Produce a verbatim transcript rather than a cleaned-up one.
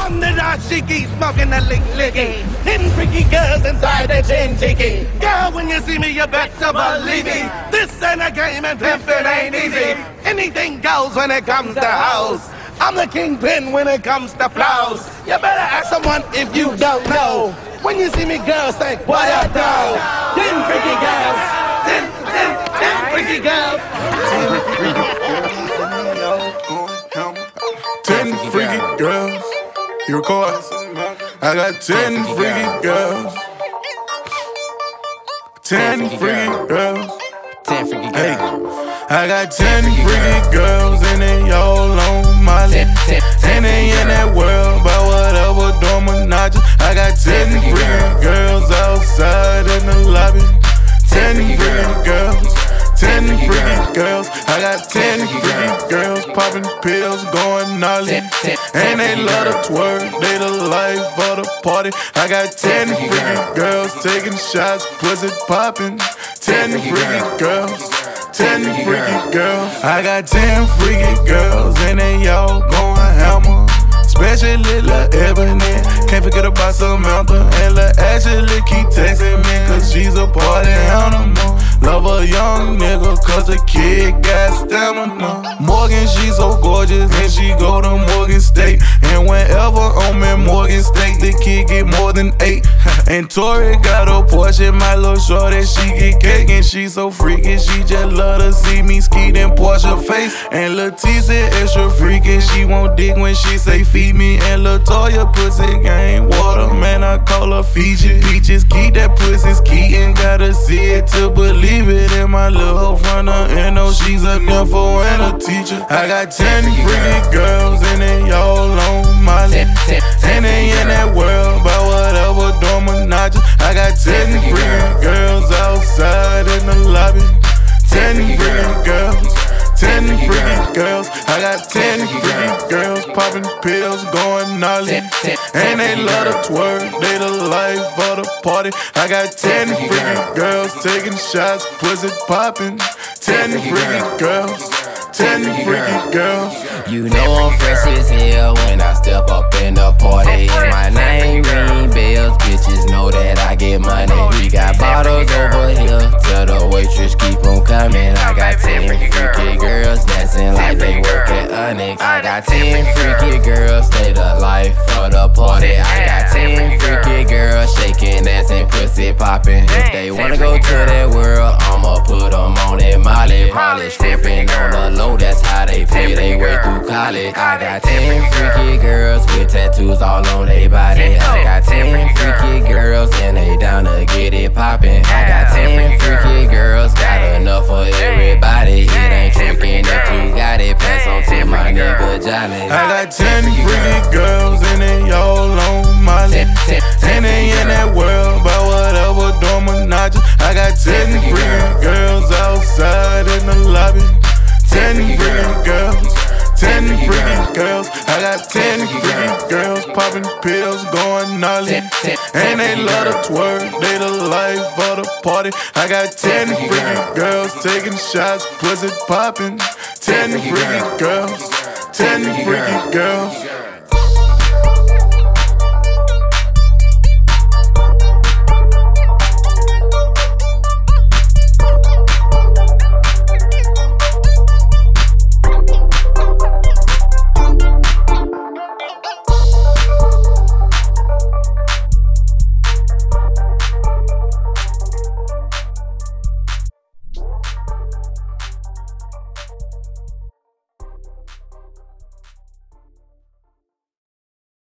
On the dashiki, smoking the lick licky. Ten freaky girls inside the gin tiki. Girl, when you see me, you better believe me. This ain't a game and pimpin' ain't easy. Anything goes when it comes to house. I'm the kingpin when it comes to flows. You better ask someone if you don't know. When you see me, girls say, what up, though? Ten freaky girls. Ten, ten, ten freaky girls. Ten freaky girls. You record? I got ten freaky girls. Ten freaky girls. Ten freaky girls. Hey. I got ten freaky girls and they all on my list. And they in that world by whatever dominages. I got ten freaky girls outside in the lobby. Ten freaky girls. Ten freaky girls. I got ten freaky girls popping pills, going gnarly. And they love to twerk, they the life of the party. I got ten freaky girls taking shots, pussy popping. Ten freaky girls. Ten freaky girls. I got ten freaky girls and they all going hammer. Especially Lil' Ebony. Can't forget about Samantha. And Lil' Ashley keep texting me cause she's a party animal. Love a young nigga cause the kid got stamina. Morgan, she so gorgeous and she go to Morgan State. And whenever I'm in Morgan State, the kid get more than eight. And Tori got a Porsche, my little shorty, she get cake. And she so freaky, she just love to see me skeet and Porsche face. And Leticia extra freaky, she won't dig when she say feed me. And Latoya pussy game water, man, I call her Fiji. Peaches keep that pussy's key and gotta see it to believe it. In my little front and know she's a nympho and a teacher. I got ten freaky girls and they all on my list. And they in that world by whatever dominages. I got ten freaky girls outside in the lobby. Ten freaky girls. Ten freaky girls. I got ten freaky girls popping pills, going gnarly. And they love to twerk, they the life of the party. I got ten freaky girls taking shots, pussy popping. Ten freaky girls. Ten freaky girls. You know I'm fresh as hell when I step up in the party. And my name ring bells, bitches know that I get money. We got bottles over here, tell the waitress keep on coming. I got ten freaky girls dancing like they work at Onyx. I got ten freaky girls, stay the life of the party. I got ten freaky girls shaking ass and pussy popping. If they wanna go to that world, I'ma put them on that Molly. Probably stripping on the low, that's how they pay they way through college. I got ten freaky girls with tattoos all on their body. I got ten freaky girls and they down to get it poppin'. I got ten freaky girls, got enough for everybody. It ain't trickin' if you got it, pass on to my nigga Johnny. I got ten freaky girls and they all on my list. And they in that world by whatever dominages. I got ten freaky girls outside in the lobby. Ten freaky girls. Ten freaky girls. I got ten freaky girls popping pills, going gnarly. And they love to twerk, they the life of the party. I got ten freaky girls taking shots, pussy popping. Ten freaky girls. Ten freaky girls.